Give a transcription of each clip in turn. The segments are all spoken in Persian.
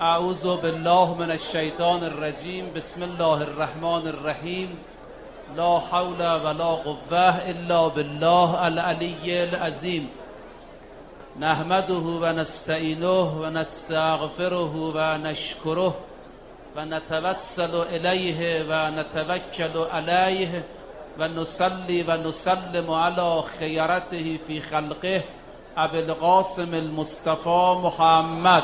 اعوذ بالله من الشیطان الرجیم. بسم الله الرحمن الرحیم. لا حول ولا قوة الا بالله العلی العظیم. نحمده و نستعینه و نستغفره و نشکره و نتوسل الیه و نتوکل علیه و نصلی و نسلم علی خیرته فی خلقه ابی القاسم المصطفى محمد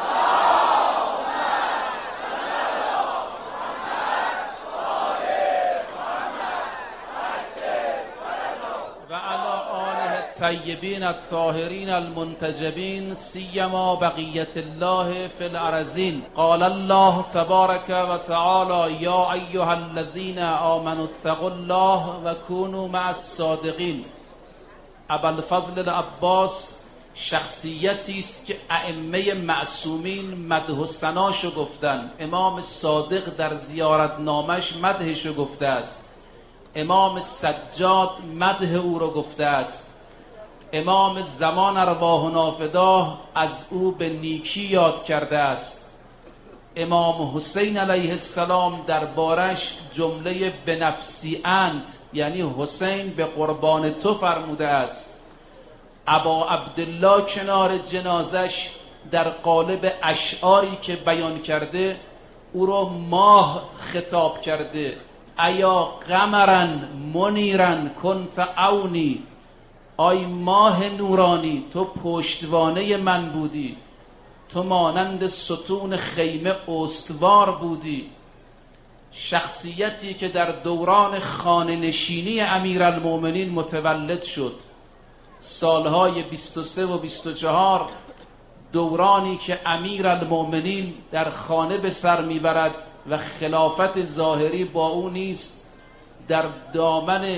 طیبین الطاهرین المنتجبین سیما بقیت الله فی الارضین. قال الله تبارک و تعالی یا ایها الذین آمنوا اتقوا الله و کونوا مع الصادقین. ابوالفضل العباس شخصیتی است که ائمه معصومین مدح و ثناشو گفتن. امام صادق در زیارتنامش مدحشو گفته است. امام سجاد مدح او را گفته است. امام زمان ارواح نافداه از او به نیکی یاد کرده است. امام حسین علیه السلام دربارش جمله بنفسی انت، یعنی حسین به قربان تو فرموده است. ابا عبدالله کنار جنازش در قالب اشعاری که بیان کرده او را ماه خطاب کرده. ایا قمرن منیرن کنت عونی، آی ماه نورانی تو پشتوانه من بودی، تو مانند ستون خیمه استوار بودی. شخصیتی که در دوران خانه نشینی امیرالمومنین متولد شد. سالهای 23 و 24 دورانی که امیرالمومنین در خانه به سر میبرد و خلافت ظاهری با او نیست. در دامن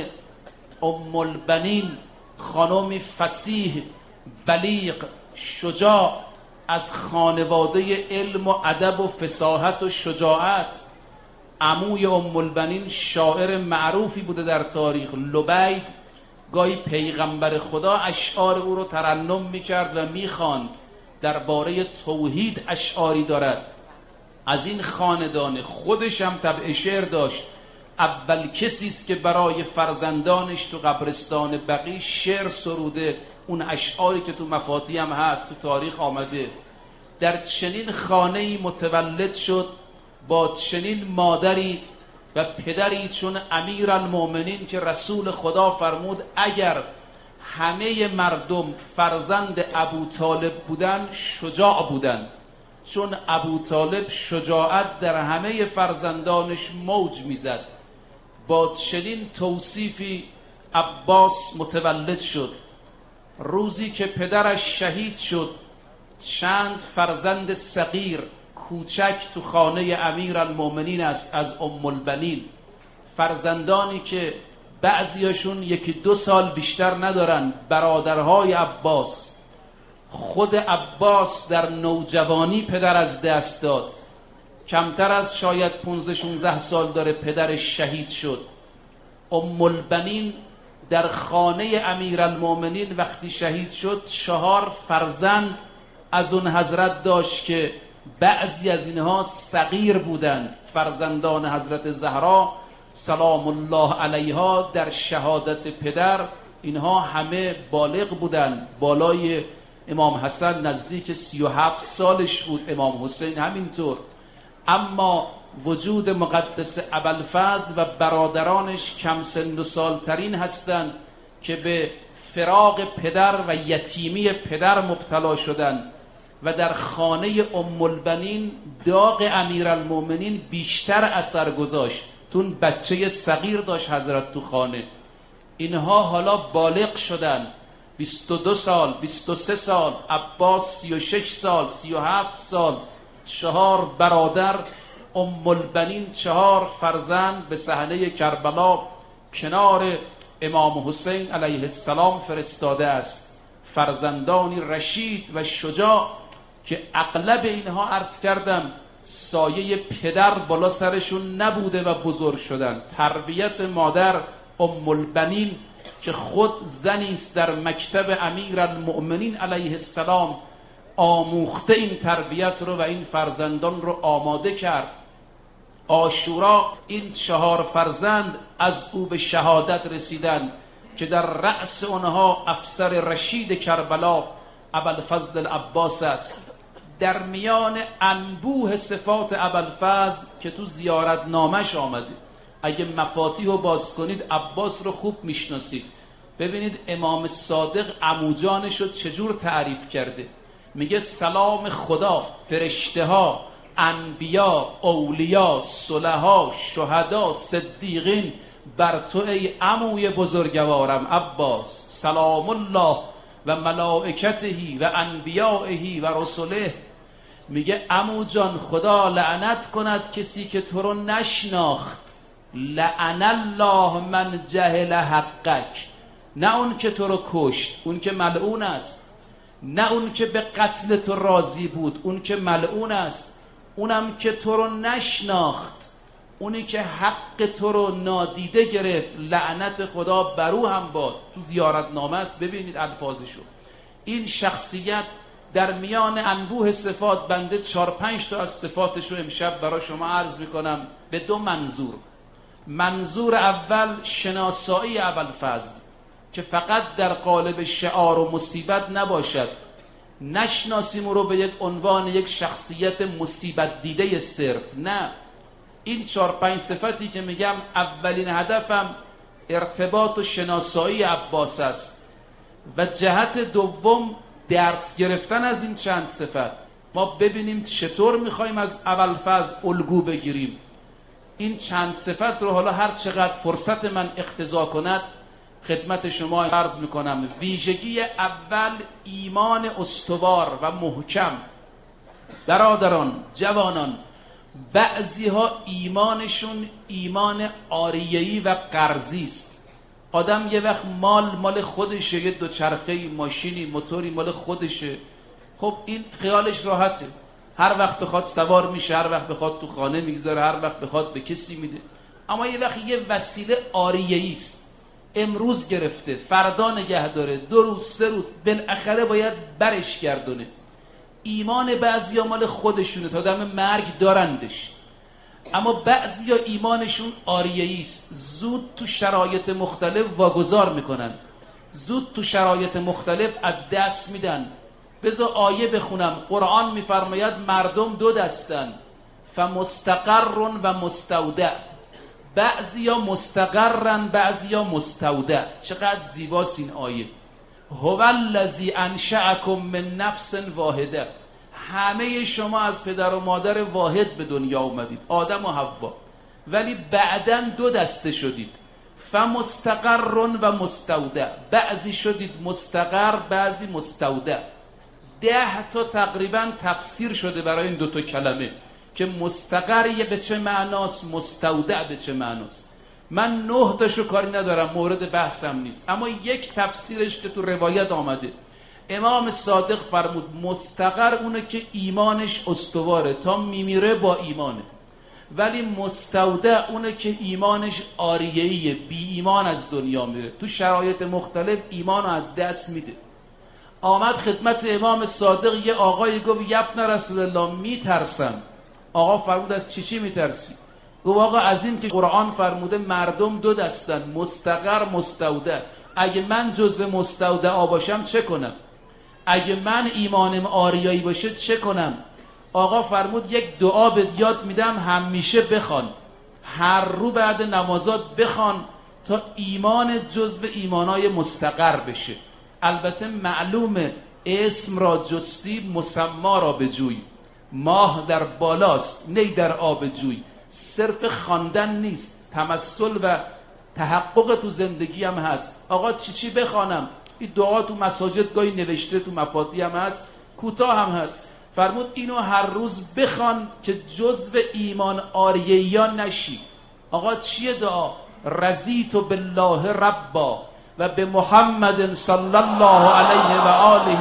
ام البنین خانمی فصیح، بلیغ، شجاع، از خانواده علم و ادب و فصاحت و شجاعت. عموی ام البنین شاعر معروفی بوده در تاریخ. لبید گاهی پیغمبر خدا اشعار او رو ترنم میکرد و میخواند. درباره توحید اشعاری دارد. از این خاندان خودش هم طبع شعر داشت. اول کسی است که برای فرزندانش تو قبرستان بقیع شعر سروده. اون اشعاری که تو مفاتیح هم هست، تو تاریخ آمده. در چنین خانه‌ای متولد شد، با چنین مادری و پدری چون امیرالمومنین که رسول خدا فرمود اگر همه مردم فرزند ابوطالب بودن شجاع بودن، چون ابوطالب شجاعت در همه فرزندانش موج میزد. با چنین توصیفی عباس متولد شد. روزی که پدرش شهید شد، چند فرزند صغیر کوچک تو خانه امیرالمومنین است از ام البنین. فرزندانی که بعضیاشون 1-2 سال بیشتر ندارن، برادرهای عباس. خود عباس در نوجوانی پدر از دست داد. کمتر از شاید 15-16 سال داره پدرش شهید شد. ام البنین در خانه امیرالمومنین وقتی شهید شد 4 فرزند از اون حضرت داشت که بعضی از اینها صغیر بودند. فرزندان حضرت زهرا سلام الله علیها در شهادت پدر اینها همه بالغ بودند. بالای امام حسن نزدیک 37 سالش بود، امام حسین همینطور. اما وجود مقدس ابوالفضل و برادرانش کم سن و سال ترین هستند که به فراق پدر و یتیمی پدر مبتلا شدند و در خانه ام البنین داغ امیرالمومنین بیشتر اثر گذاشت. تون بچه صغیر داشت حضرت تو خانه. اینها حالا بالغ شدن، 22 سال، 23 سال، عباس 36 سال، 37 سال. 4 برادر، ام البنین 4 فرزند به صحنه کربلا کنار امام حسین علیه السلام فرستاده است. فرزندانی رشید و شجاع که اغلب اینها عرض کردم سایه پدر بالا سرشون نبوده و بزرگ شدن. تربیت مادر ام البنین که خود زنی است در مکتب امیرالمؤمنین علیه السلام آموخته این تربیت رو و این فرزندان رو آماده کرد. عاشورا این 4 فرزند از او به شهادت رسیدن که در رأس آنها افسر رشید کربلا ابوالفضل العباس است. در میان انبوه صفات ابوالفضل که تو زیارت نامش آمده، اگه مفاتیح رو باز کنید عباس رو خوب میشناسید. ببینید امام صادق عموجانش رو چجور تعریف کرده. میگه سلام خدا، فرشته ها، انبیا، اولیا، صلحا، شهدا، صدیقین بر تو ای عموی بزرگوارم عباس. سلام الله و ملائکته و انبیائه و رسله. میگه عمو جان خدا لعنت کند کسی که تو رو نشناخت. لعن الله من جهل حقک. نه اون که تو رو کشت، اون که ملعون است. نه اون که به قتل تو راضی بود، اون که ملعون است. اونم که تو رو نشناخت، اونی که حق تو رو نادیده گرفت، لعنت خدا برو هم باد. تو زیارت نامه است، ببینید الفاظشو. این شخصیت در میان انبوه صفات، بنده 4-5 تا از صفاتشو امشب برای شما عرض میکنم به 2 منظور. منظور اول شناسایی ابوالفضل که فقط در قالب شعار و مصیبت نباشد، نشناسیم او رو به یک عنوان یک شخصیت مصیبت دیده صرف، نه. این 4-5 صفتی که میگم اولین هدفم ارتباط و شناسایی عباس است و جهت دوم درس گرفتن از این چند صفت. ما ببینیم چطور میخوایم از ابوالفضل الگو بگیریم. این چند صفت رو حالا هر چقدر فرصت من اقتضا کند خدمت شما عرض میکنم. ویژگی اول ایمان استوار و محکم. برادران، جوانان، بعضی ها ایمانشون ایمان آریه‌ای و قرضی است. آدم یه وقت مال خودشه، یه دوچرخه‌ای، ماشینی، موتوری مال خودشه، خب این خیالش راحته، هر وقت بخواد سوار میشه، هر وقت بخواد تو خانه میگذاره، هر وقت بخواد به کسی میده. اما یه وقت یه وسیله آریه‌ای است، امروز گرفته، فردا نگه داره، 2 روز 3 روز، بالاخره باید برش گردونه. ایمان بعضیا مال خودشونه تا دم مرگ دارندش، اما بعضیا ایمانشون آریه‌ای است، زود تو شرایط مختلف واگذار میکنن، زود تو شرایط مختلف از دست میدن. بذار آیه بخونم. قرآن میفرماید مردم 2 دستن، فمستقر و مستودع. بعضیا مستقرن، بعضیا مستودع. چقدر زیباست این آیه. هو الذی انشأکم من نفس واحده. همه شما از پدر و مادر واحد به دنیا اومدید، آدم و حوا، ولی بعداً 2 دسته شدید. فمستقر و مستودع. بعضی شدید مستقر، بعضی مستودع. 10 تا تقریبا تفسیر شده برای این 2 تا کلمه که مستقر یه به چه معناست، مستودع به چه معناست. من 9 تاشو کاری ندارم، مورد بحثم نیست، اما یک تفسیرش که تو روایت آمده، امام صادق فرمود مستقر اونه که ایمانش استواره، تا میمیره با ایمانه، ولی مستودع اونه که ایمانش آریه‌ایه، بی ایمان از دنیا میره، تو شرایط مختلف ایمانو از دست میده. آمد خدمت امام صادق یه آقای گفت یبن رسول الله میترسم. آقا فرمود از چی میترسی؟ گفت آقا از این که قرآن فرموده مردم 2 دستن، مستقر مستودع. اگه من جزو مستودع باشم چه کنم؟ اگه من ایمانم آریایی باشه چه کنم؟ آقا فرمود یک دعا به یاد میدم، همیشه بخوان، هر رو بعد نمازات بخوان تا ایمان جزو ایمانای مستقر بشه. البته معلومه اسم را جستی مسما را بجوی. ماه در بالاست نی در آب جوی. صرف خواندن نیست، تمثل و تحقق تو زندگی هم هست. آقا چی بخوانم؟ این دعا تو مساجد گاهی نوشته، تو مفاتیح هم هست، کوتاه هم هست. فرمود اینو هر روز بخوان که جزو ایمان آریه‌یان نشی. آقا چیه دعا؟ رضیت بالله ربا و به محمد صلی الله علیه و آله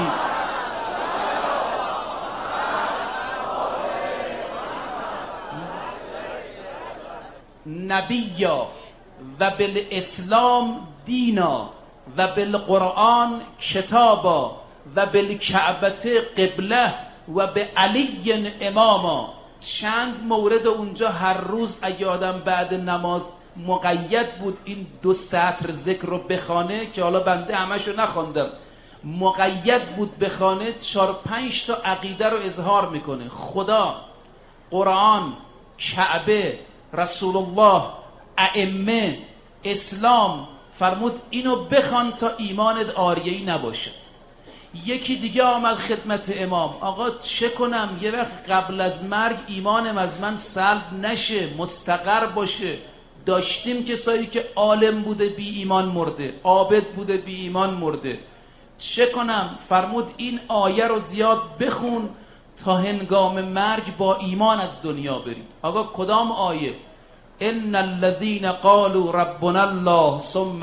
نبیا و بالاسلام دینا و بالقرآن کتابا و بالکعبه قبله و به علی اماما. چند مورد اونجا هر روز اگه آدم بعد نماز مقید بود این 2 سطر ذکر رو بخونه، که حالا بنده همشو نخوندم، مقید بود بخونه، 4-5 تا عقیده رو اظهار میکنه: خدا، قرآن، کعبه، رسول الله، ائمه، اسلام. فرمود اینو بخوان تا ایمانت آریه‌ای نباشد. یکی دیگه آمد خدمت امام: آقا چه کنم یه وقت قبل از مرگ ایمانم از من سلب نشه، مستقر باشه. داشتیم کسایی که عالم بوده بی ایمان مرده، عابد بوده بی ایمان مرده. چه کنم؟ فرمود این آیه رو زیاد بخون تا هنگام مرگ با ایمان از دنیا بریم. آقا کدام آیه؟ ان الذين قالوا ربنا الله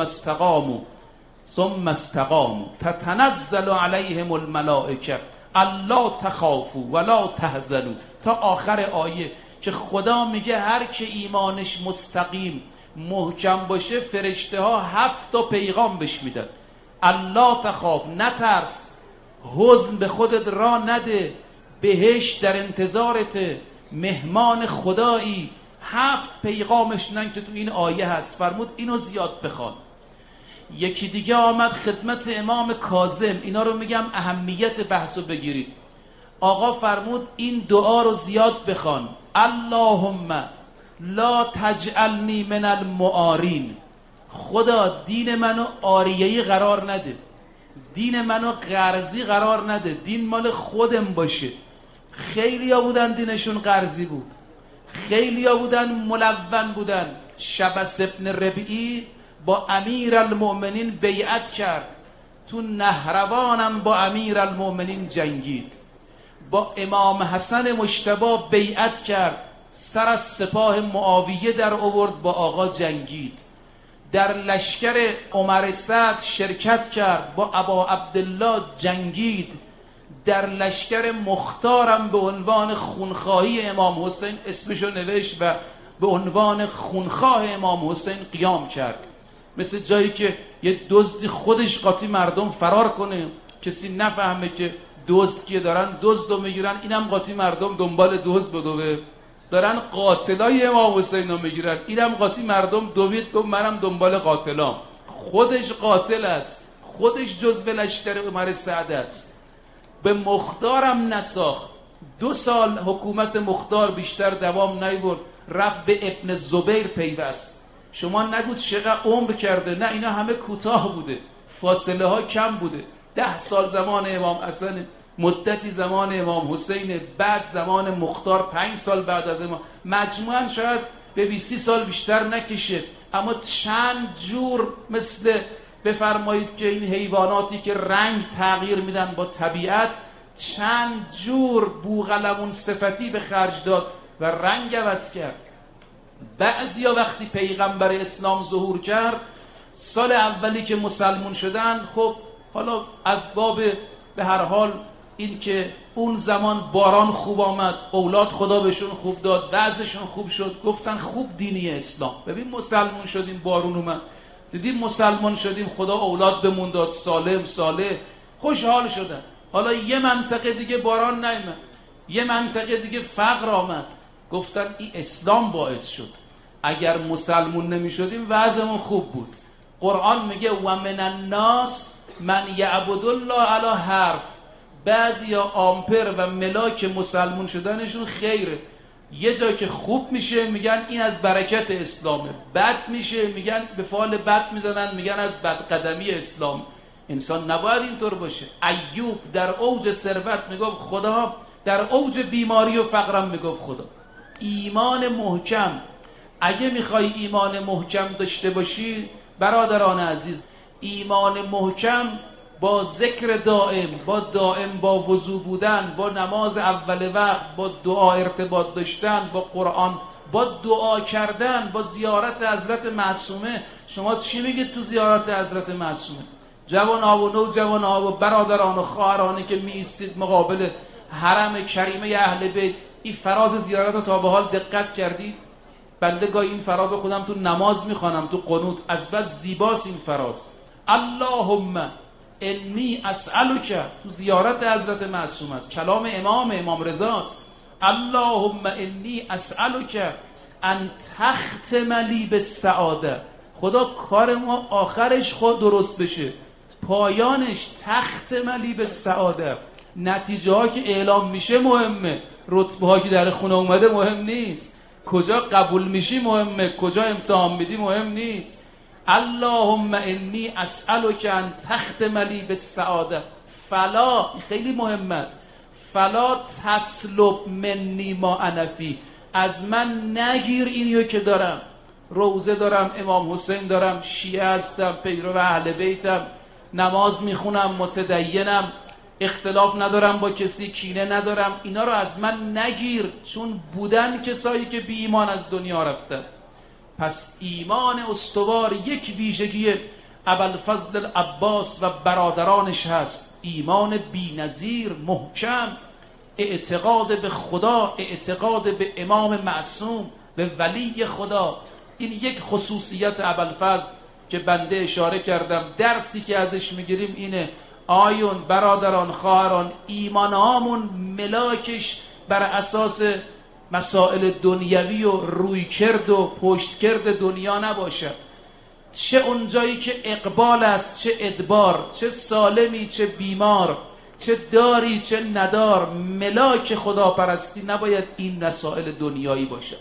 ثم استقاموا تتنزل عليهم الملائکه الا تخافوا ولا تحزنوا، تا آخر آیه که خدا میگه هر که ایمانش مستقیم محکم باشه فرشته ها 7 تا پیغام بهش میدن: الا تخاف، نترس، حزن به خودت را نده، بهشت در انتظارته، مهمان خدایی. 7 پیغامش نن که تو این آیه هست. فرمود اینو زیاد بخوان. یکی دیگه آمد خدمت امام کاظم، اینا رو میگم اهمیت بحثو بگیرید. آقا فرمود این دعا رو زیاد بخوان: اللهم لا تجعلنی من المعارین. خدا دین منو آریه‌ای قرار نده، دین منو قرضی قرار نده، دین مال خودم باشه. خیلی ها بودن دینشون قرضی بود، خیلی ها بودن ملون بودن. شبس ابن ربیعی با امیر المؤمنین بیعت کرد، تو نهروانم با امیر المؤمنین جنگید. با امام حسن مجتبی بیعت کرد، سر از سپاه معاویه در آورد، با آقا جنگید. در لشکر عمر سعد شرکت کرد، با ابا عبدالله جنگید. در لشکر مختارم به عنوان خونخواهی امام حسین اسمشو نوشت و به عنوان خونخواه امام حسین قیام کرد. مثل جایی که یه دزدی خودش قاطی مردم فرار کنه، کسی نفهمه که دزد کیه، دارن دزدو میگیرن، اینم قاطی مردم دنبال دزد بدوه، دارن قاتلای امام حسین رو میگیرن، اینم قاطی مردم دوید گفت منم دنبال قاتلام. خودش قاتل است، خودش جزو لشکر عمر سعد است. به مختارم نساخت. 2 سال حکومت مختار بیشتر دوام نیورد، رفت به ابن زبیر پیوست. شما نگود چقدر عمر کرده، نه اینا همه کوتاه بوده، فاصله ها کم بوده. 10 سال زمان امام حسن، مدتی زمان امام حسین، بعد زمان مختار 5 سال بعد از امام. مجموعاً شاید به 20 سال بیشتر نکشه. اما چند جور، مثل بفرمایید که این حیواناتی که رنگ تغییر میدن با طبیعت، چند جور بوقلمون صفتی به خرج داد و رنگ عوض کرد. بعضیا وقتی پیغمبر اسلام ظهور کرد، سال اولی که مسلمون شدن، خب حالا از باب به هر حال این که اون زمان باران خوب آمد، اولاد خدا بهشون خوب داد، وضعشون خوب شد، گفتن خوب دینی اسلام. ببین مسلمون شدیم، بارون اومد، دیدیم مسلمان شدیم، خدا اولاد بهمون داد، سالم صالح، خوشحال شدن. حالا یه منطقه دیگه باران نیامد، یه منطقه دیگه فقر آمد، گفتن این اسلام باعث شد. اگر مسلمون نمی شدیم وضعمون خوب بود. قرآن میگه و من الناس من یعبد الله علی حرف. بعضی آمپر و ملاک مسلمون شدنشون خیره. یه جا که خوب میشه میگن این از برکت اسلامه، بد میشه میگن به فال بد میزنن، میگن از بدقدمی اسلام. انسان نباید اینطور باشه. ایوب در اوج ثروت میگفت خدا، در اوج بیماری و فقرم میگفت خدا. ایمان محکم. اگه میخوای ایمان محکم داشته باشی برادران عزیز، ایمان محکم با ذکر دائم، با وضو بودن، با نماز اول وقت، با دعا ارتباط داشتن، با قرآن، با دعا کردن، با زیارت حضرت معصومه. شما چی میگید تو زیارت حضرت معصومه؟ جوان‌ها و نوجوان‌ها و برادران و خواهرانی که می ایستید مقابل حرم کریمه اهل بیت، این فراز زیارت رو تا به حال دقت کردید؟ بنده گاهی این فراز رو خودم تو نماز میخوانم، تو قنوت، از بس زیباست این فراز. اللهم انی اسألک، تو زیارت حضرت معصوم است، کلام امام رضاست. اللهم انی اسألک ان تختم لی بالسعاده. خدا کار ما آخرش خود درست بشه، پایانش تختم لی بالسعاده. نتیجه ها که اعلام میشه مهمه، رتبه ها که در خونه اومده مهم نیست، کجا قبول میشی مهمه، کجا امتحان میدی مهم نیست. اللهم انی اسألک ان تختم لی بالسعاده فلا، خیلی مهم است، فلا تسلب منی ما انا فی، از من نگیر اینیو که دارم، روزه دارم، امام حسین دارم، شیعه هستم، پیرو اهل بیتم، نماز میخونم، متدینم، اختلاف ندارم با کسی، کینه ندارم، اینا رو از من نگیر، چون بودن کسایی که بی ایمان از دنیا رفتن. پس ایمان استوار یک ویژگی ابوالفضل العباس و برادرانش هست، ایمان بی‌نظیر محکم، اعتقاد به خدا، اعتقاد به امام معصوم، به ولی خدا. این یک خصوصیت ابوالفضل که بنده اشاره کردم. درسی که ازش میگیریم اینه آیون برادران خواهران، ایمانهامون ملاکش بر اساس مسائل دنیوی و رویکرد و پشتکرد دنیا نباشد. چه اونجایی که اقبال است، چه ادبار، چه سالمی چه بیمار، چه داری چه ندار، ملاک خداپرستی نباید این مسائل دنیایی باشد.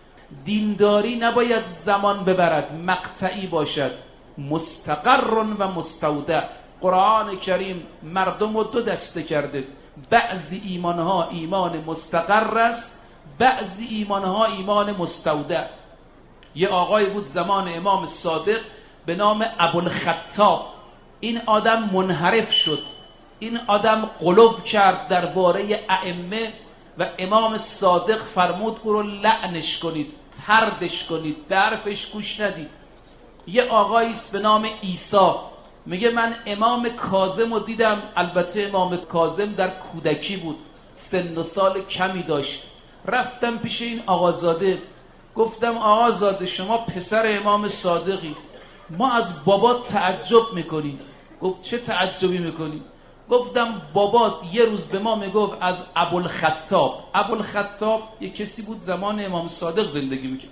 دینداری نباید زمان ببرد، مقطعی باشد، مستقر و مستودع. قرآن کریم مردم رو دو دسته کرده، بعضی ایمانها ایمان مستقر است، بعضی ایمانها ایمان مستودع. یه آقای بود زمان امام صادق به نام ابوالخطاب. این آدم منحرف شد، این آدم قلوب کرد درباره ائمه و امام صادق فرمود او رو لعنش کنید، طردش کنید، به حرفش گوش ندید. یه آقایی است به نام عیسی، میگه من امام کاظم رو دیدم، البته امام کاظم در کودکی بود، سن و سال کمی داشت. رفتم پیش این آقازاده، گفتم آقازاده شما پسر امام صادقی، ما از بابات تعجب میکنیم. گفت چه تعجبی میکنی؟ گفتم بابات یه روز به ما میگفت از ابوالخطاب یه کسی بود زمان امام صادق زندگی میکرد،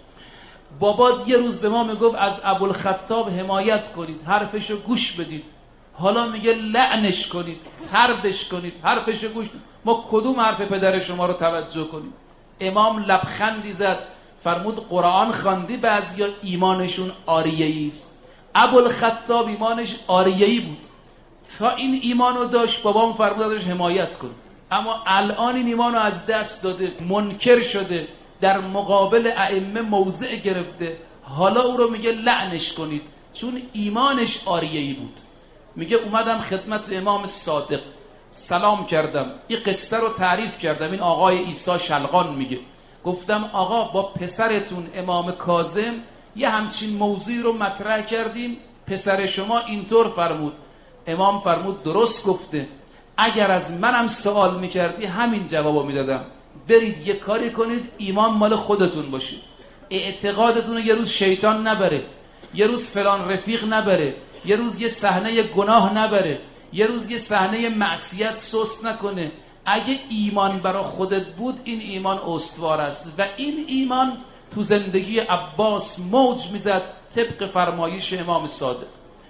بابات یه روز به ما میگفت از ابوالخطاب حمایت کنید، حرفشو گوش بدید. حالا میگه لعنش کنید، طردش کنید، حرفشو گوش بدید. ما کدوم حرف پدر شما رو توجه کنیم؟ امام لبخندی زد، فرمود قرآن خواندی بعضیا ایمانشون آریه‌ای است. ابوالخطاب ایمانش آریه‌ای بود، تا این ایمانو داشت بابام فرمود ازش حمایت کن، اما الان این ایمانو از دست داده، منکر شده، در مقابل ائمه موضع گرفته. حالا او رو میگه لعنش کنید چون ایمانش آریه‌ای بود. میگه اومدم خدمت امام صادق سلام کردم، این قصه رو تعریف کردم. این آقای عیسی شلغان میگه، گفتم آقا با پسرتون امام کاظم یه همچین موضوعی رو مطرح کردیم، پسر شما اینطور فرمود. امام فرمود درست گفته، اگر از منم سوال میکردی همین جوابو میدادم. برید یه کاری کنید ایمان مال خودتون باشه، اعتقادتون رو یه روز شیطان نبره، یه روز فلان رفیق نبره، یه روز یه صحنه گناه نبره، یه روز یه صحنه معصیت سست نکنه. اگه ایمان برای خودت بود این ایمان استوار است و این ایمان تو زندگی عباس موج میزد طبق فرمایش امام صادق.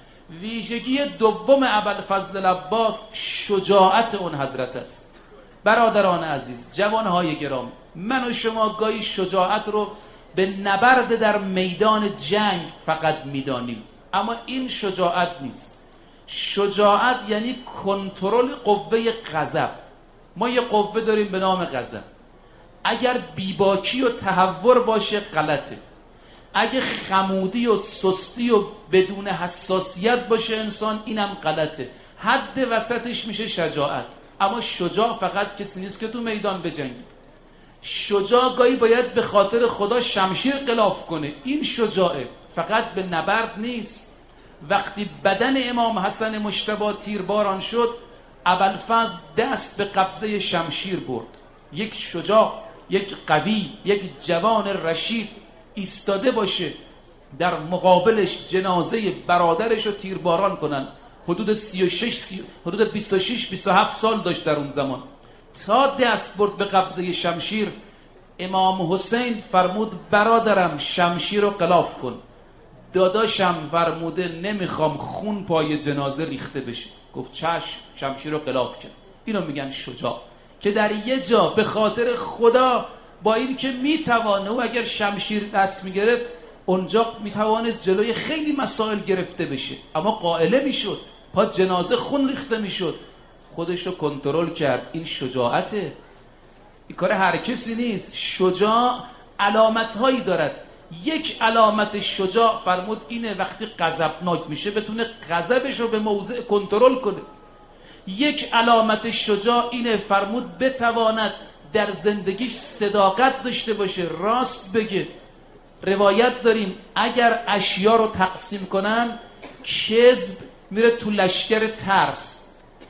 ویژگی دوم ابوالفضل العباس شجاعت اون حضرت است. برادران عزیز، جوانهای گرامی، من و شما گاهی شجاعت رو به نبرد در میدان جنگ فقط میدانیم، اما این شجاعت نیست. شجاعت یعنی کنترل قوه غضب. ما یه قوه داریم به نام غضب، اگر بیباکی و تهور باشه غلطه، اگه خمودی و سستی و بدون حساسیت باشه انسان اینم غلطه، حد وسطش میشه شجاعت. اما شجاع فقط کسی نیست که تو میدان بجنگه. شجاع گاهی باید به خاطر خدا شمشیر غلاف کنه، این شجاعه، فقط به نبرد نیست. وقتی بدن امام حسن مجتبی تیرباران شد، ابوالفضل دست به قبضه شمشیر برد. یک شجاع، یک قوی، یک جوان رشید ایستاده باشه در مقابلش جنازه برادرش رو تیرباران کنن، حدود 26-27 سال داشت در اون زمان. تا دست برد به قبضه شمشیر، امام حسین فرمود برادرم شمشیر رو غلاف کن. داداشم فرموده نمیخوام خون پای جنازه ریخته بشه. گفت چشم، شمشیر رو غلاف کرد. اینو میگن شجاع، که در یه جا به خاطر خدا، با این که میتوانه او اگر شمشیر دست میگرفت اونجا میتوانست جلوی خیلی مسائل گرفته بشه، اما قائله میشد، پا جنازه خون ریخته میشد، خودش رو کنترل کرد. این شجاعته، این کار هر کسی نیست. شجاع علامت هایی دارد. یک علامت شجاع فرمود اینه وقتی غضبناک میشه بتونه غضبش رو به موضع کنترل کنه. یک علامت شجاع اینه فرمود بتواند در زندگیش صداقت داشته باشه، راست بگه. روایت داریم اگر اشیا رو تقسیم کنن، کذب میره تو لشکر ترس،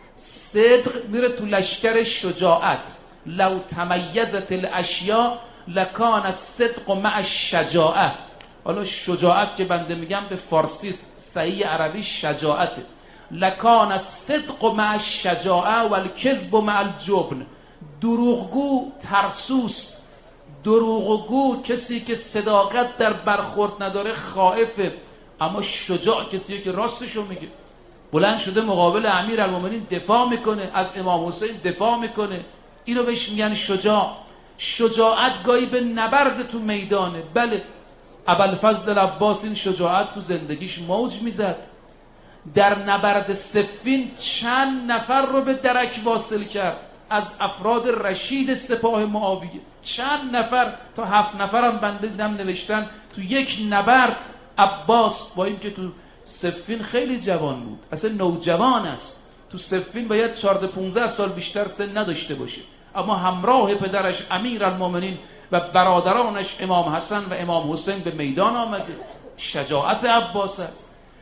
صدق میره تو لشکر شجاعت. لو تمیزت الاشیا لکان الصدق مع الشجاعه. حالا شجاعت که بنده میگم به فارسی صحیح عربی شجاعته. لکان الصدق مع الشجاعه و الکذب مع الجبن. دروغگو ترسوست، دروغگو کسی که صداقت در برخورد نداره خائفه، اما شجاع کسی که راستشو میگه. بلند شده مقابل امیرالمومنین دفاع میکنه، از امام حسین دفاع میکنه. اینو بهش میگن شجاع. شجاعت گاهی به نبرد تو میدانه. بله، ابوالفضل عباس این شجاعت تو زندگیش موج میزد. در نبرد صفین چند نفر رو به درک واصل کرد از افراد رشید سپاه معاویه. چند نفر، تا 7 نفرم بنده دیدم نوشتن تو یک نبرد. عباس با این که تو صفین خیلی جوان بود، اصلا نوجوان است، تو صفین باید 14-15 سال بیشتر سن نداشته باشه، اما همراه پدرش امیرالمومنین و برادرانش امام حسن و امام حسین به میدان آمده. شجاعت عباس است.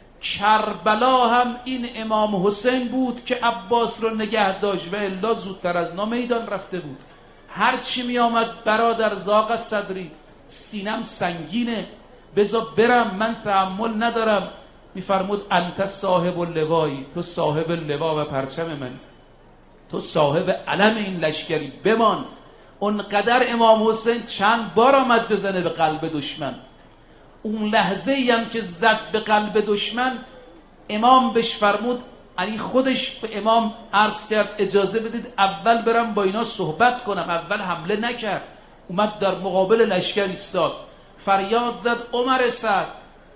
کربلا هم این امام حسین بود که عباس رو نگه داشت و الا زودتر از نا میدان رفته بود. هر چی می آمد برادر زاغ صدری، سینم سنگینه، بذار برم من تحمل ندارم. میفرمود انت صاحب اللوایی، تو صاحب لوا و پرچم من، تو صاحب علم این لشکری، بمان. اونقدر امام حسین چند بار آمد بزنه به قلب دشمن. اون لحظه ای هم که زد به قلب دشمن، امام بهش فرمود، یعنی خودش به امام عرض کرد اجازه بدید اول برم با اینا صحبت کنم. اول حمله نکرد، اومد در مقابل لشکر ایستاد، فریاد زد عمر سعد،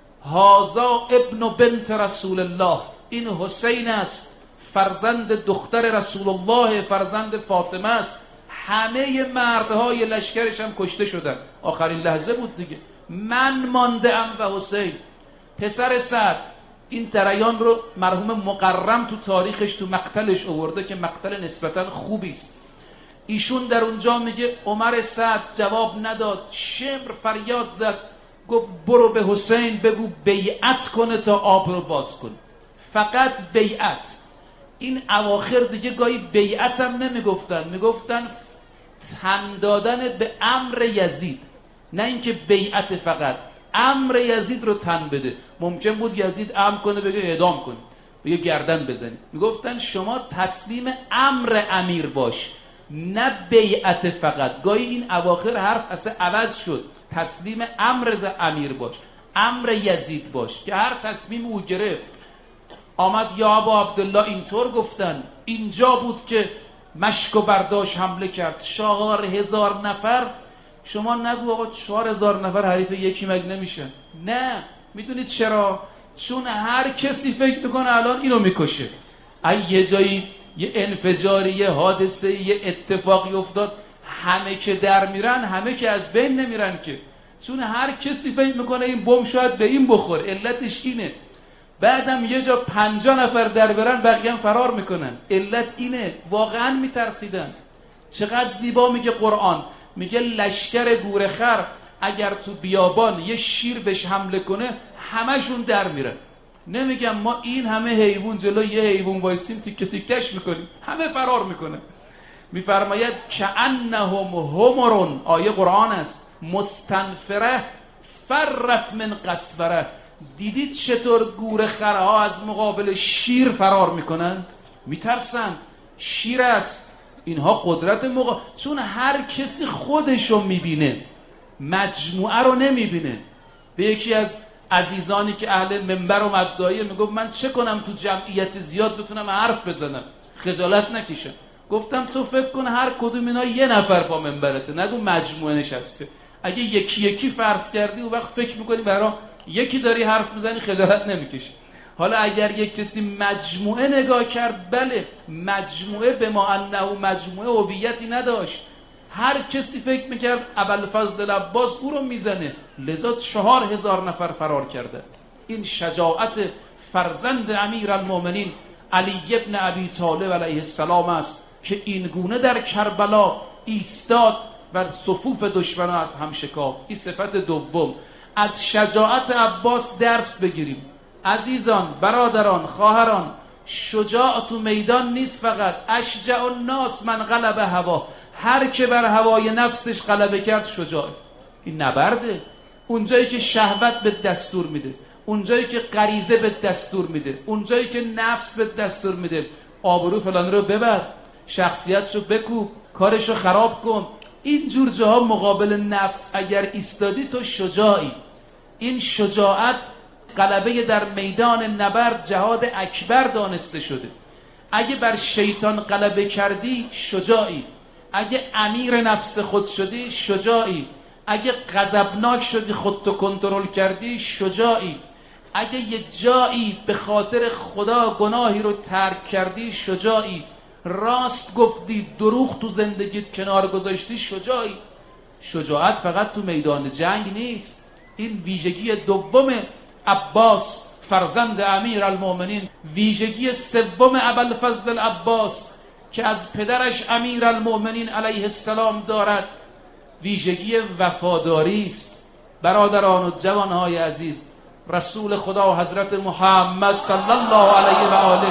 هازا ابن بنت رسول الله، این حسین است، فرزند دختر رسول الله، فرزند فاطمه است. همه مردهای لشکرش هم کشته شدن. آخرین لحظه بود دیگه، من مانده ام و حسین. پسر سعد این جریان رو مرحوم مقرم تو تاریخش تو مقتلش آورده که مقتل نسبتا خوبی است. ایشون در اونجا میگه عمر سعد جواب نداد، شمر فریاد زد، گفت برو به حسین بگو بیعت کنه تا آب رو باز کن، فقط بیعت. این اواخر دیگه گاهی بیعت هم نمیگفتن، میگفتن تن دادن به امر یزید، نه اینکه بیعت، فقط امر یزید رو تن بده. ممکن بود یزید امر کنه بگه اعدام کنید، بگه گردن بزنید، میگفتن شما تسلیم امر امیر باش، نه بیعت فقط. گاهی این اواخر حرف اصلا عوض شد، تسلیم امر امیر باش، امر یزید باش، که هر تصمیم او گرفت. آمد یا ابا عبدالله اینطور گفتن. اینجا بود که مشک و برداشت حمله کرد، 4000 نفر. شما نگو آقا 4000 نفر حریف یکی مگه نمیشن؟ نه، میدونید چرا؟ چون هر کسی فکر میکنه الان اینو میکشه. اگه یه جایی یه انفجاری، یه حادثه، یه اتفاقی افتاد، همه که در میرن، همه که از بین نمیرن که، چون هر کسی فکر میکنه این بم شاید به این بخور. علتش اینه. بعدم یه جا 50 نفر در برن، بقیه هم فرار میکنن. علت اینه، واقعا میترسیدن. چقدر زیبا میگه قرآن، میگه لشکر گورخر اگر تو بیابان یه شیر بهش حمله کنه همشون در میرن. نمیگم ما این همه حیوان جلو یه حیوان وایسیم تیکه تیکش میکنیم، همه فرار میکنه. میفرماید کأنهم حمر، آیه قرآن است، مستنفره فرت من قسوره، دیدید چطور گورخرها از مقابل شیر فرار میکنند؟ میترسند، شیر است. اینها قدرت چون هر کسی خودشو میبینه، مجموعه رو نمیبینه. به یکی از عزیزانی که اهل منبر و مدعایه میگفت من چه کنم تو جمعیت زیاد بتونم حرف بزنم خجالت نکشم؟ گفتم تو فکر کن هر کدوم اینا یه نفر با منبرته، نگو مجموعه نشسته. اگه یکی یکی فرض کردی اون وقت فکر میکنی برای یکی داری حرف میزنی خجالت نمیکشی. حالا اگر یک کسی مجموعه نگاه کرد، بله مجموعه به ما انه مجموعه هویتی نداشت، هر کسی فکر میکرد ابوالفضل عباس او رو میزنه، لذا 4000 نفر فرار کرده. این شجاعت فرزند امیرالمومنین علی ابن ابی طالب علیه السلام است که این گونه در کربلا ایستاد و صفوف دشمنان از هم شکافت. این صفت دوم. از شجاعت عباس درس بگیریم. عزیزان، برادران، خواهران، شجاع تو میدان نیست فقط. اشجع الناس من غلب هوا، هر که بر هوای نفسش غلبه کرد شجاعه. این نبرده. اونجایی که شهوت به دستور میده، اونجایی که غریزه به دستور میده، اونجایی که نفس به دستور میده آبرو فلان رو ببر، شخصیتشو بکوب، کارشو خراب کن، این جور جاها مقابل نفس اگر ایستادی تو شجاعی. این شجاعت غلبه در میدان نبرد جهاد اکبر دانسته شده. اگه بر شیطان غلبه کردی شجاعی، اگه امیر نفس خود شدی شجاعی، اگه غضبناک شدی خودتو کنترل کردی شجاعی، اگه یه جایی به خاطر خدا گناهی رو ترک کردی شجاعی، راست گفتی دروغ تو زندگیت کنار گذاشتی شجاعی. شجاعت فقط تو میدان جنگ نیست. این ویژگی دوم عباس فرزند امیرالمومنین. ویژگی سوم ابوالفضل عباس که از پدرش امیرالمومنین علیه السلام دارد ویژگی وفاداری است. برادران و جوانهای عزیز، رسول خدا و حضرت محمد صلی الله علیه و آله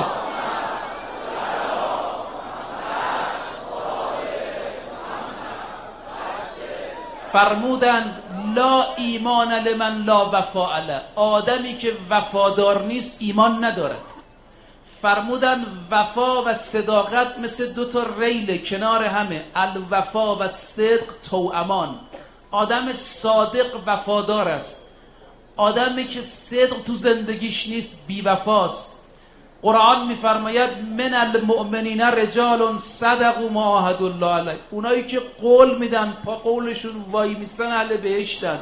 فرمودند لا ایمان لمن لا وفا له، آدمی که وفادار نیست ایمان ندارد. فرمودند وفا و صداقت مثل دو تا ریل کنار همه، الوفا و صدق توامان. آدم صادق وفادار است، آدمی که صدق تو زندگیش نیست بی وفاست. قرآن میفرماید من المؤمنین رجال صدقوا ما عاهدوا الله علیه، اونایی که قول میدن پا قولشون وای میسن اهل بهشتند.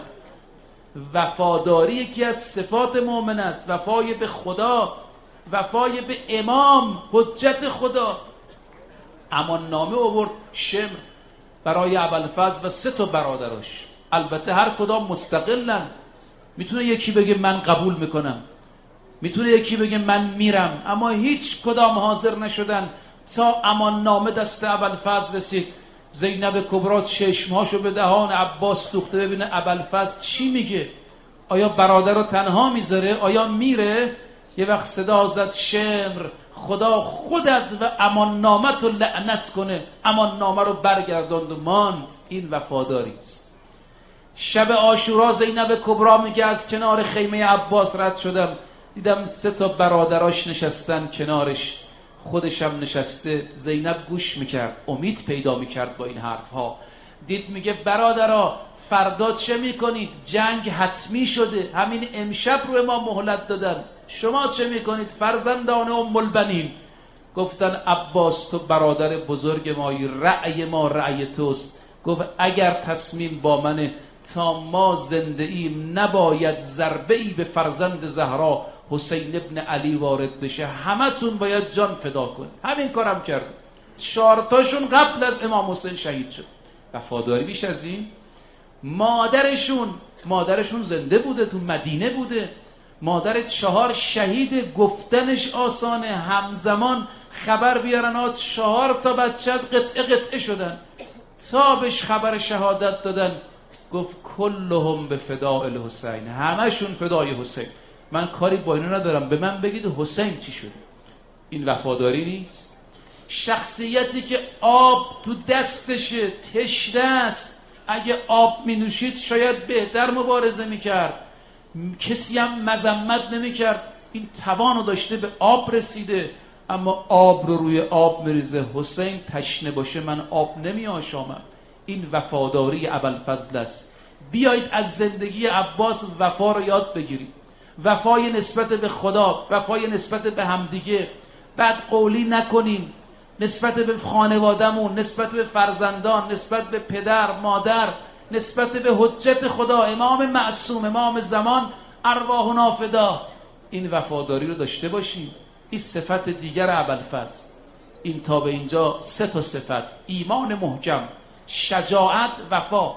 وفاداری یکی از صفات مؤمن است. وفای به خدا، وفای به امام حجت خدا. امان نامه آورد شمر برای ابوالفضل و 3 تا برادرش. البته هر کدام مستقلن. میتونه یکی بگه من قبول میکنم، میتونه یکی بگه من میرم، اما هیچ کدام حاضر نشدن. تا امان نامه دست ابوالفضل رسید، زینب کبرا چشمهاشو به دهان عباس دوخته ببینه ابوالفضل چی میگه. آیا برادر رو تنها میذاره؟ آیا میره؟ یه وقت صدا زد شمر خدا خودت و امان نامه رو لعنت کنه. امان نامه رو برگرداند و ماند. این وفاداری است. شب عاشورا زینب کبرا میگه از کنار خیمه عباس رد شدم، دیدم 3 تا برادراش نشستن کنارش، خودشم نشسته. زینب گوش میکرد، امید پیدا میکرد با این حرفها. دید میگه برادرها فردا چه میکنید؟ جنگ حتمی شده، همین امشب رو ما مهلت دادن، شما چه میکنید فرزندان ام البنین؟ گفتن عباس تو برادر بزرگ مایی، رأی ما رأی توست. گفت اگر تصمیم با منه تا ما زنده ایم نباید ضربه ای به فرزند زهرا حسین ابن علی وارد بشه، همه تون باید جان فدا کن. همین کارم کرد. 4 تاشون قبل از امام حسین شهید شد. وفاداری بیش از این؟ مادرشون زنده بوده، تو مدینه بوده. مادر 4 شهید، گفتنش آسانه، همزمان خبر بیارن 4 تا بچه قطعه شدن. تا بهش خبر شهادت دادن گفت کلهم به فداء الحسین، همشون فدای حسین. من کاری با اینو ندارم، به من بگید حسین چی شده. این وفاداری نیست؟ شخصیتی که آب تو دستشه، تشنه است، اگه آب می نوشید شاید بهتر مبارزه می کرد. کسی هم مذمت نمی‌کرد. این توانو داشته، به آب رسیده، اما آب رو روی آب میریزه. حسین تشنه باشه من آب نمیآشامم. این وفاداری ابوالفضل است. بیایید از زندگی عباس وفا رو یاد بگیریم. وفای نسبت به خدا، وفای نسبت به همدیگه، بد قولی نکنیم نسبت به خانوادهمون، نسبت به فرزندان، نسبت به پدر، مادر، نسبت به حجت خدا، امام معصوم، امام زمان، ارواحنا فدا. این وفاداری رو داشته باشیم. این صفت دیگر ابوالفضل. این تا به اینجا 3 تا صفت: ایمان محکم، شجاعت، وفا.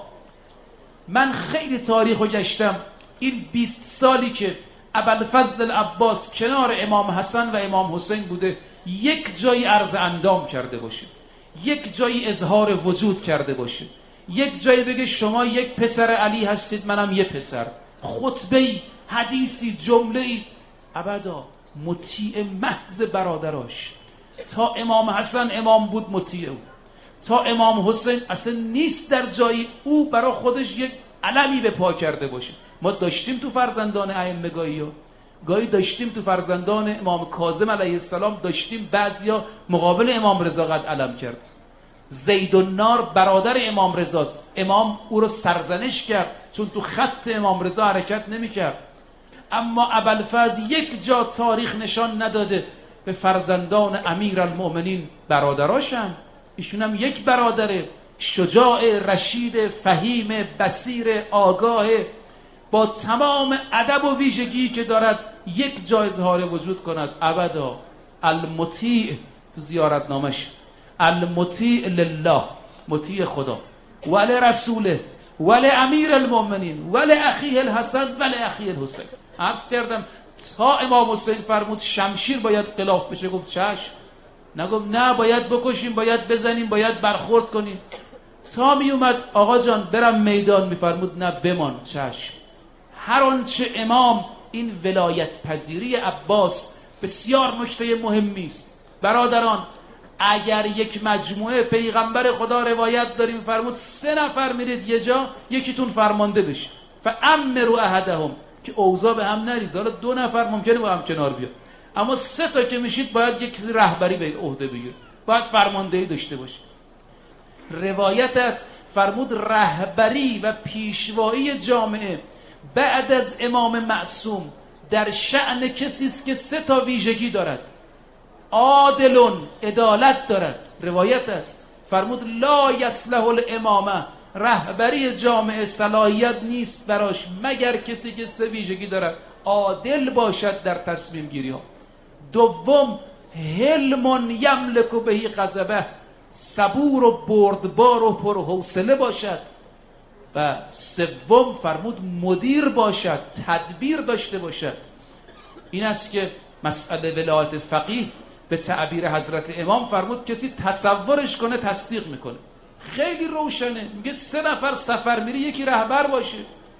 من خیلی تاریخ رو گشتم. این 20 سالی که ابوالفضل العباس کنار امام حسن و امام حسین بوده، یک جایی عرض اندام کرده باشه، یک جایی اظهار وجود کرده باشه، یک جایی بگه شما یک پسر علی هستید منم یک پسر، خطبه‌ای، حدیثی، جمله‌ای، ابدا. مطیع محض برادراش. تا امام حسن امام بود مطیع او، تا امام حسین اصلا نیست در جایی او برای خودش یک علمی به پا کرده باشه. ما داشتیم تو فرزندان ائمه گاهی داشتیم تو فرزندان امام کاظم علیه السلام داشتیم بعضیا مقابل امام رضا قد علم کرد. زید النار برادر امام رضاست، امام او رو سرزنش کرد چون تو خط امام رضا حرکت نمی‌کرد. اما ابوالفضل یک جا تاریخ نشان نداده به فرزندان امیرالمؤمنین برادراشن. ایشون هم یک برادره، شجاع، رشید، فهیم، بصیر، آگاه، با تمام ادب و ویژگی که دارد یک جا اظهار وجود کند. ابدا. المطیع تو زیارتنامش، المطیع لله، مطیع خدا، ولی رسوله، ولی امیر المؤمنین، ولی اخیه الحسن، ولی اخیه الحسین. عرض کردم تا امام حسین فرمود شمشیر باید غلاف بشه، گفت چشم. نگفت نه باید بکشیم، باید بزنیم، باید برخورد کنیم. تا می اومد آقا جان برم میدان، میفرمود نه بمان، چشم. هر آنچه امام، این ولایت پذیری عباس بسیار نکته مهمی است. برادران، اگر یک مجموعه پیغمبر خدا روایت داریم فرمود 3 نفر میرید یه جا، یکیتون فرمانده بشه، فامروا احدهم، که اوضاع به هم نریزه. حالا 2 نفر ممکنه با هم کنار بیاد، اما 3 تا که میشید باید یک رهبری به عهده بگیره، باید فرماندهی داشته باشه. روایت است فرمود رهبری و پیشوایی جامعه بعد از امام معصوم در شأن کسی است که 3 تا ویژگی دارد. عادلون، عدالت دارد. روایت است فرمود لا یصلح الامامه، رهبری جامعه صلاحیت نیست براش مگر کسی که 3 ویژگی دارد: عادل باشد در تصمیم گیری ها. دوم، حلم یملک بهی غضبه، صبور و بردبار و پرحوصله باشد. و سوم فرمود مدیر باشد، تدبیر داشته باشد. این است که مسئله ولایت فقیه به تعبیر حضرت امام فرمود کسی تصورش کنه تصدیق میکنه. خیلی روشنه، میگه 3 نفر سفر میری یکی رهبر باشه.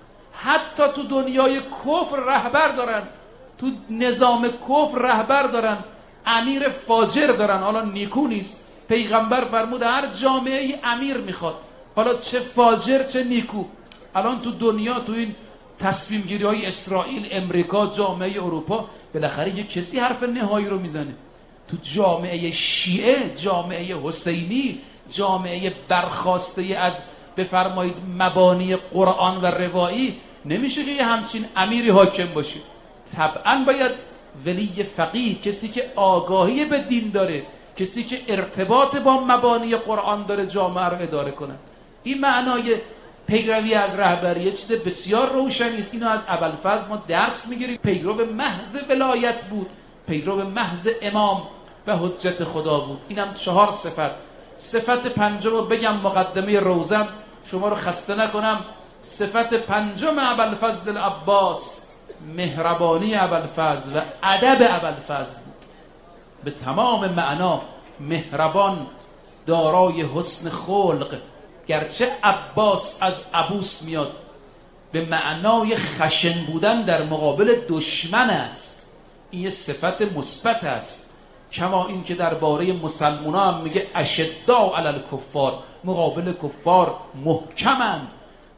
حتی تو دنیای کفر رهبر دارن، تو نظام کفر رهبر دارن، امیر فاجر دارن، حالا نیکو نیست. پیغمبر فرمود هر جامعه ای امیر میخواد، حالا چه فاجر چه نیکو. الان تو دنیا تو این تصمیم گیری های اسرائیل، امریکا، جامعه اروپا، بالاخره یک کسی حرف نهایی رو میزنه. تو جامعه شیعه، جامعه حسینی، جامعه برخواسته از بفرمایید مبانی قرآن و روایی، نمیشه که یه همچین امیری حاکم باشه. طبعا باید ولی فقیه، کسی که آگاهی به دین داره، کسی که ارتباط با مبانی قرآن داره، جامعه رو اداره کنه. این معنای پیروی از رهبری چیز بسیار روشنی است. اینو از ابوالفضل ما درس میگیریم. پیرو محض ولایت بود، پیرو محض امام و حجت خدا بود. اینم 4 صفت. صفت پنجم رو بگم مقدمه روزم، شما رو خسته نکنم. صفت پنجم ابوالفضل العباس مهربانی ابوالفضل و ادب ابوالفضل بود. به تمام معنا مهربان، دارای حسن خلق. گرچه عباس از عبوس میاد، به معنای خشن بودن در مقابل دشمن است. این یه صفت مثبت است. کما این که درباره مسلمانان هم میگه اشداء علی الکفار، مقابل کفار محکمند.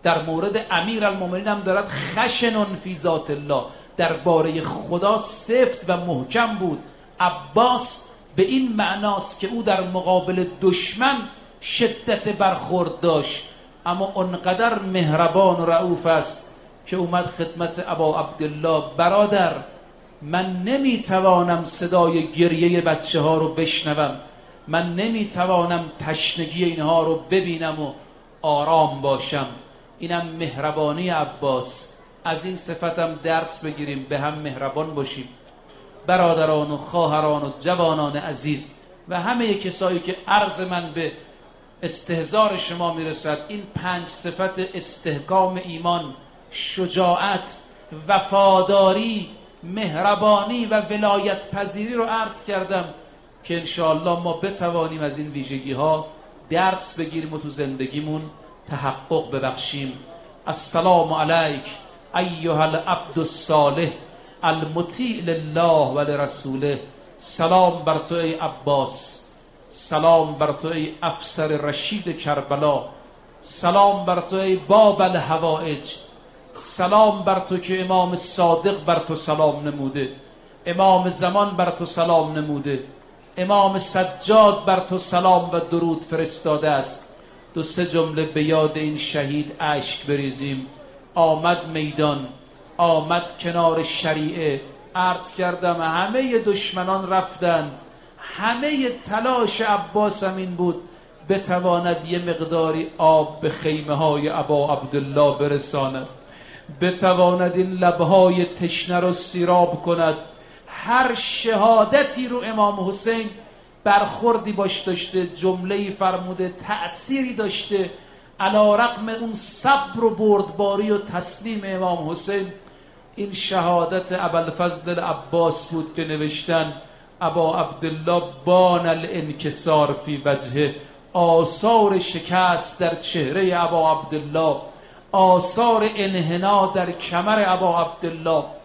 در مورد امیرالمومنین هم دارد خشن فی ذات الله، درباره خدا سفت و محکم بود. عباس به این معناست که او در مقابل دشمن شدت برخورد داشت، اما اونقدر مهربان و رؤوف است که اومد خدمت ابا عبدالله: برادر، من نمیتوانم صدای گریه بچه ها رو بشنوم، من نمیتوانم تشنگی اینها رو ببینم و آرام باشم. اینم مهربانی عباس. از این صفتم درس بگیریم، به هم مهربان باشیم. برادران و خواهران و جوانان عزیز و همه کسایی که عرض من به استحضار شما میرسد، این 5 صفت استحکام ایمان، شجاعت، وفاداری، مهربانی و ولایت پذیری رو عرض کردم که انشاءالله ما بتوانیم از این ویژگی ها درس بگیریم و تو زندگیمون تحقق ببخشیم. السلام علیک ایها العبد الصالح المطیع لله و لرسوله. سلام بر تو ای عباس، سلام بر تو ای افسر رشید کربلا، سلام بر تو ای باب الحوائج، سلام بر تو که امام صادق بر تو سلام نموده، امام زمان بر تو سلام نموده، امام سجاد بر تو سلام و درود فرستاده است. 2-3 جمله به یاد این شهید اشک بریزیم. آمد میدان، آمد کنار شریعه. عرض کردم همه دشمنان رفتند، همه تلاش عباس هم این بود بتواند یه مقداری آب به خیمه های ابا عبدالله برساند، بتواند این لبهای تشنه رو سیراب کند. هر شهادتی رو امام حسین برخوردی باش داشته، جمله‌ای فرموده، تأثیری داشته. علی رغم اون صبر و بردباری و تسلیم امام حسین، این شهادت ابوالفضل عباس بود که نوشتن ابا عبدالله بان الانکسار فی وجهه، آثار شکست در چهره ابا عبدالله، آثار انحنا در کمر ابا عبدالله.